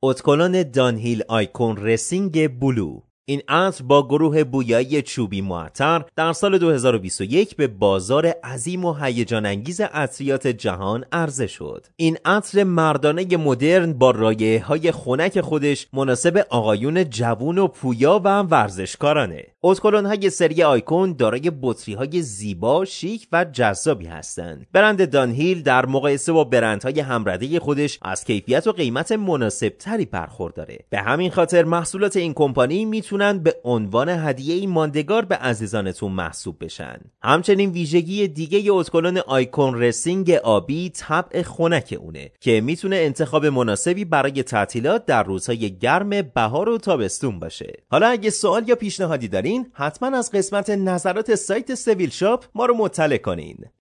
اتکلون دانهیل آیکون رسینگ بلو. این عطر با گروه بویایی چوبی معطر در سال 2021 به بازار عظیم و هیجان انگیز عطریات جهان عرضه شد. این عطر مردانه مدرن با رایحه‌های خنک خودش مناسب آقایون جوون و پویا و ورزشکارانه. اتکلون‌های سری آیکون دارای بطری‌های زیبا، شیک و جذابی هستند. برند دانهیل در مقایسه با برندهای همرده خودش از کیفیت و قیمت مناسب‌تری برخورداره. به همین خاطر محصولات این کمپانی میتونن به عنوان هدیه‌ای ماندگار به عزیزانتون محسوب بشن. همچنین ویژگی دیگه اتکلون آیکون رسینگ آبی طبع خنک اونه که میتونه انتخاب مناسبی برای تعطیلات در روزهای گرم بهار و تابستون باشه. حالا اگه سوال یا پیشنهادی دارین حتما از قسمت نظرات سایت سویل شاپ ما رو مطلع کنین.